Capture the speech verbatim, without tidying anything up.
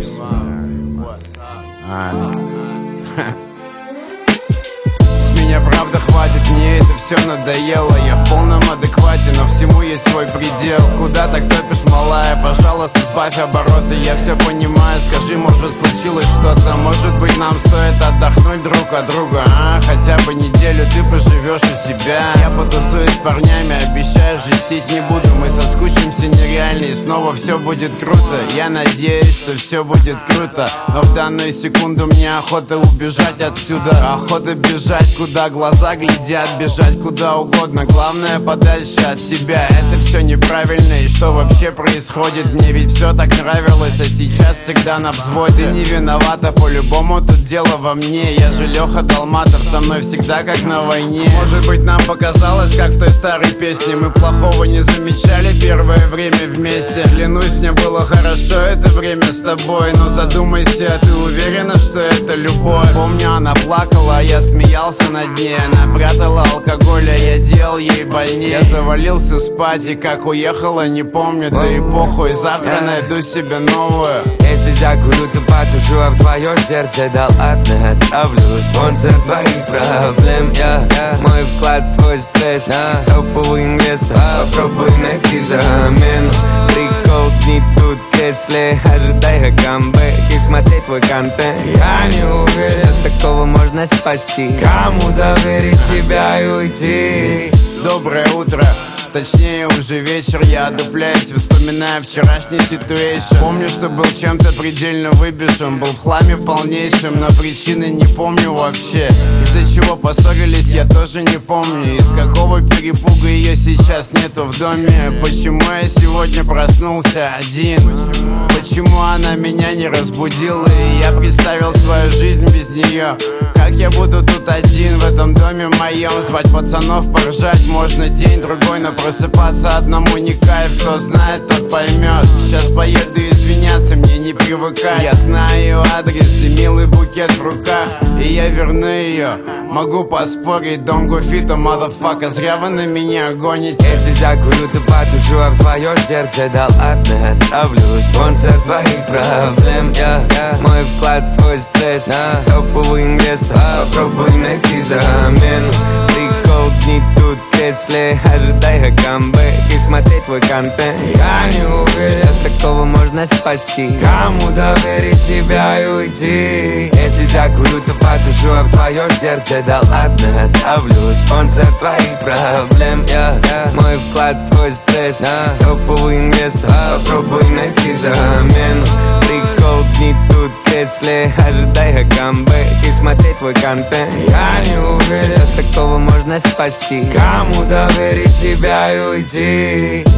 С меня правда хватит, мне это все надоело. Я в полном адеквате, но всему есть свой предел. Куда так топишь, малая? Пожалуйста, сбавь обороты. Я все понимаю, скажи, может случилось что-то. Может быть нам стоит отдохнуть друг от друга, а? Хотя бы неделю ты поживешь у себя. Я потусуюсь с парнями, обещаю, жестить не буду. Мы соскучимся нереально и снова все будет круто. Я надеюсь, что все будет круто, но в данную секунду мне охота убежать отсюда. Охота бежать, куда глаза глядят, бежать куда угодно, главное подальше от тебя. Это все неправильно, и что вообще происходит? Мне ведь все так нравилось, а сейчас всегда на взводе. Ты не виновата, по-любому тут дело во мне. Я же Леха Долматов, со мной всегда как на войне. Может быть нам показалось, как в той старой песне, мы плохого не замечали первое время вместе. Клянусь, мне было хорошо это время с тобой, но задумайся, ты уверена, что это любовь? Помню, она плакала, а я смеялся над ней. Она прятала алкоголь, а я делал ей больнее. Я завалился спать, и как уехала, не помню. Да и похуй, завтра найду себе новую. Если закурю, то потушу, а в твое сердце да ладно отправлю спонсор твоих проблем. Я, мой вклад, твой стресс, топовый инвестор. Попробуй найти замену. Прикол не тут, если ожидай камбэк и смотреть твой контент. Я не уверен, что такого можно спасти. Кому доверить себя и уйти? Доброе утро, точнее уже вечер. Я одупляюсь, вспоминая вчерашний ситуэйшн. Помню, что был чем-то предельно выбежен, был в хламе полнейшем, но причины не помню вообще. Из-за чего поссорились, я тоже не помню. Из какого перепуга ее сейчас нету в доме. Почему я сегодня проснулся один? Почему она меня не разбудила, и я представил свою жизнь без нее? Как я буду тут один в этом доме моем? Звать пацанов, поржать можно день-другой, но просыпаться одному не кайф. Кто знает, тот поймет. Сейчас поеду извиняться, мне не привыкать. Я знаю ее адрес и милый букет в руках, и я верну ее. Могу поспорить, don't go fit, a motherfucker. Зря вы на меня гоните. Если закурю, то потушу, а в твое сердце да ладно отправлю спонсор твоих проблем. Я, мой вклад, твой стресс, топовый инвестор. Попробуй найти замену. Прикол не тут, если ожидай камбэк и смотреть твой контент. Я не уверен, что такого можно спасти. Кому доверить себя и уйти? Если закурю, то потушу, а в твое сердце да ладно отправлю спонсор твоих проблем. Я, мой вклад, твой стресс, топовый инвестор. Попробуй найти замену. Прикол не тут, если ожидай камбэк и смотреть твой контент. Я не уверен, что такого можно спасти. Кому доверить себя и уйти?